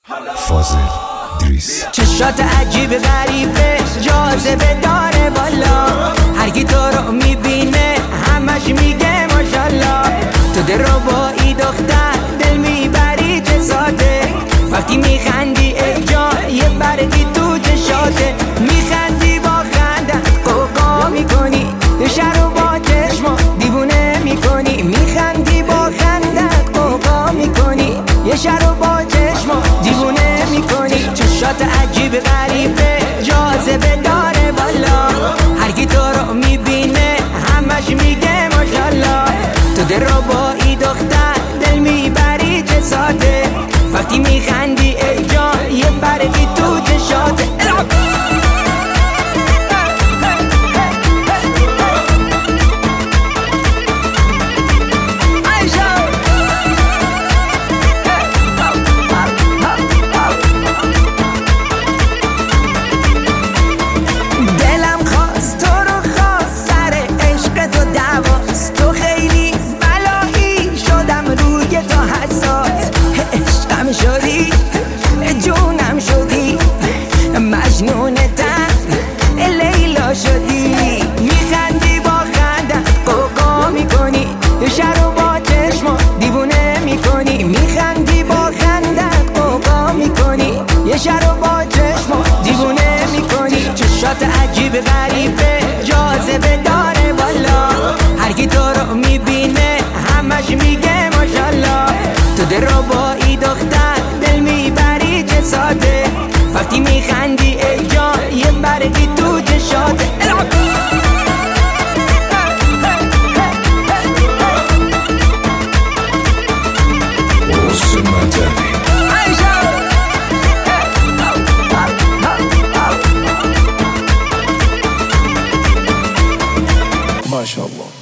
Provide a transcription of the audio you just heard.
فاضل دریس. چشات عجیب غریبه جاذبه داره بالا، هر کی تو رو میبینه همش میگه ماشالله. تو دل رو با ای دختر دل میبری چه ساده، وقتی میخندی ای جان یه برگی تو چشاته. میخندی با خندت قوقا میکنی، شهر رو با چشما دیوونه میکنی. میخندی با خندت قوقا میکنی، یه شهر رو با چشما دیوونه میکنی. چشات عجیب غریبه جاذبه داره بالا، هر کی تو رو میبینه همش میگه ماشالله. تو دل رو با ای دختر دل میبری چه ساده، وقتی میخندی ای جان یه برگی تو چشاته. شدی جونم شدی مجنونتم لیلا شدی. میخندی با خندت قوقا میکنی، شهر رو با چشما دیوونه میکنی. میخندی با خندت قوقا میکنی، یه شهر رو با چشما دیوونه میکنی. چشات عجیب غریبه جاذبه داره بالا، هر کی تو رو میبینه همش میگه ماشالله. تو دل رو با ای دختر دل میبری چه ساده، وقتی میخندی ای جان یه برگی تو چشاته. ما شاء الله.